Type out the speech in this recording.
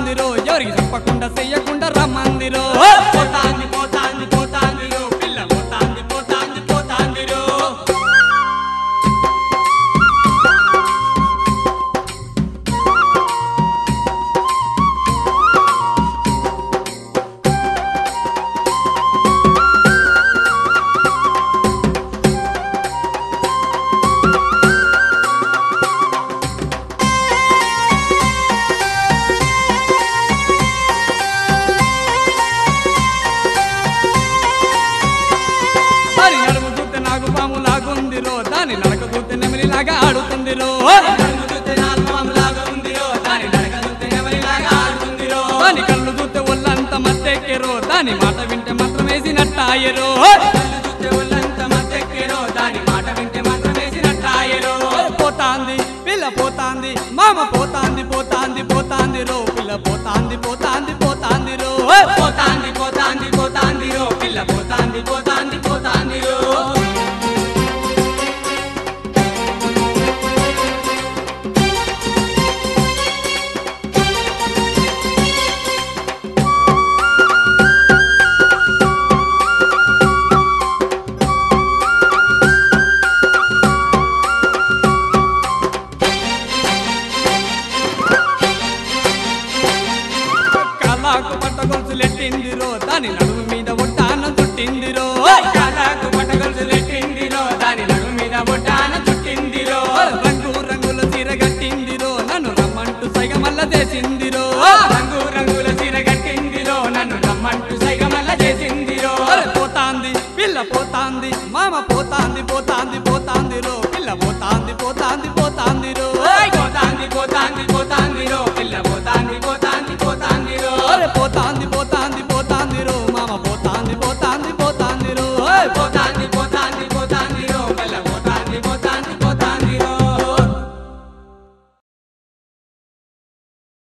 పోతాందిరో ఎవరికి చెప్పకుండా చెయ్యకుండా రమ్మందిరో పోతాంది పోతాంది పోతాందిరో పిల్ల పోతాంది పోతాంది పోతాందిరో లాగుందిరో దాని నడక చూస్తే నెమలిలాగా ఆడుతుందిరో దాని కళ్ళు చూస్తే ఒళ్ళంత మత్తెక్కెరో దాని మాట వింటే మాత్రం వేసినట్టాయరో పోతాంది పిల్ల పోతాంది మామ పోతాంది పోతాంది పోతాందిరో పిల్ల పోతాంది పోతాంది పోతాందిరో పోతాంది పోతాంది పోతాందిరో పిల్ల పోతాంది పోతాంది పోతాందిరో కళకు పట్ట గొలుసులెట్టిందిరో దాని నడుము మీద ఒట్టానం చుట్టిందిరో కళకు పట్ట గొలుసులెట్టిందిరో దాని నడుము మీద ఒట్టాన చుట్టిందిరో రంగు రంగుల చీర గట్టిందిరో నన్ను రమ్మంటూ సైగ మల్ల చేసిందిరో రంగు రంగుల